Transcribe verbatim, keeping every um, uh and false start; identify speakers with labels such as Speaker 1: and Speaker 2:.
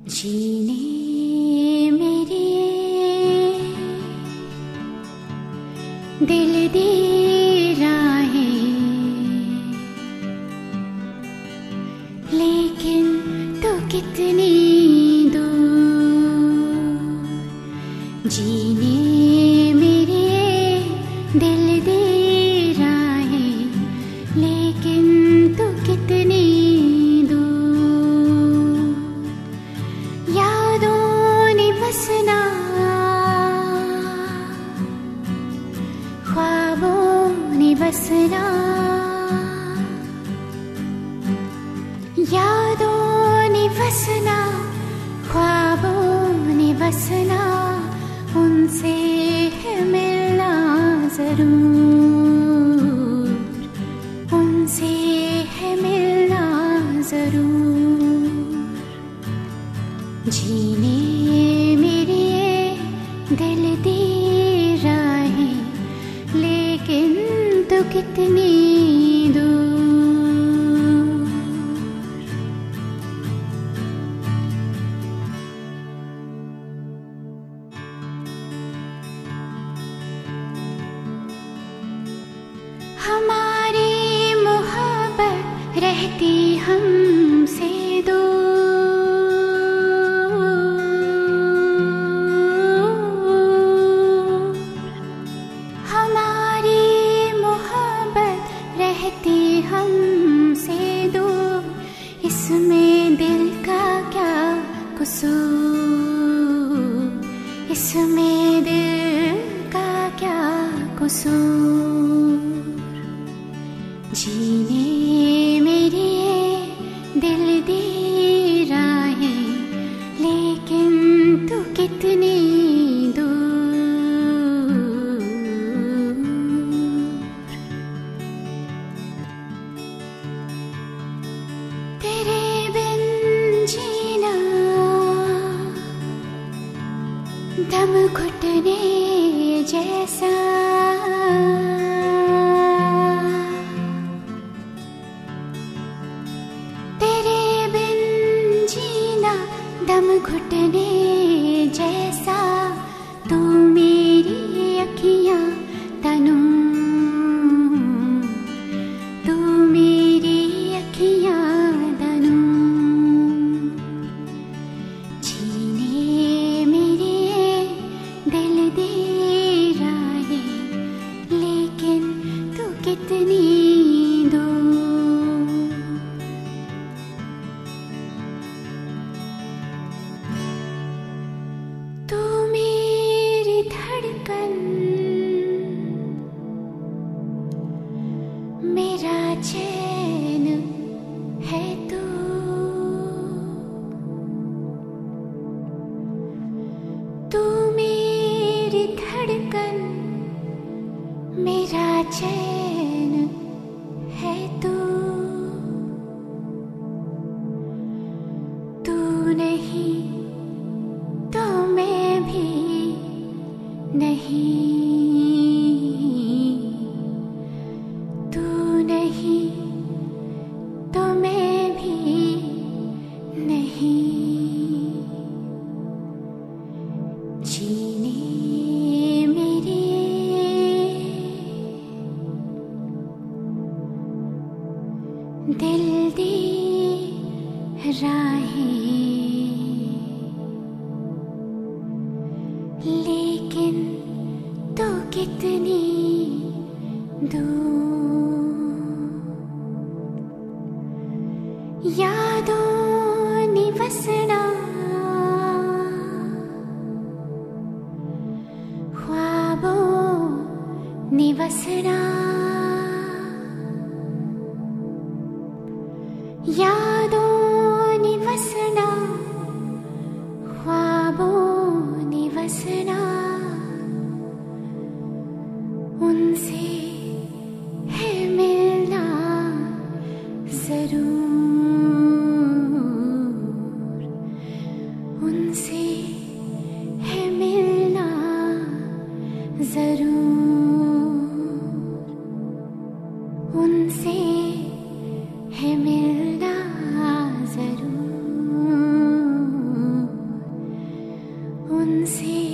Speaker 1: जीने मेरे दिल दे राहें, लेकिन तो कितनी दूर। जीने मेरे दिल दे राहें, लेकिन तो कितनी बसना, ख्वाबों ने बसना, यादों ने बसना, ख्वाबों ने बसना, उनसे है मिलना जरूर, उनसे है मिलना जरूर। जीने दिल दे राहें, लेकिन तो कितनी दूर। हमारी मोहब्बत रहती हमसे दूर, हमसे दूर। इसमें दिल का क्या कसूर, इसमें दिल का क्या कसूर। जीने मेरी दिल दे राहें, लेकिन तू कितनी दम घुटने जैसा, तेरे बिन जीना दम घुटने जैसा। तू मेरी अखियां तनू, तू मेरी अखियां तनू। कितनी दूर। तू मेरी धड़कन, मेरा चैन है तू। तू मेरी धड़कन, मेरा चैन है तू। तू नहीं तो मैं भी नहीं, तू नहीं तो मैं भी नहीं। जीने मेरे दिल दे राहें, लेकिन तो कितनी दूर। यादों ने बसना, ख्वाबों ने बसना, यादों ने बसना, ख्वाबों ने बसना, उनसे है मिलना जरूर, उनसे है मिलना जरूर, उनसे है मिलना जरूर। से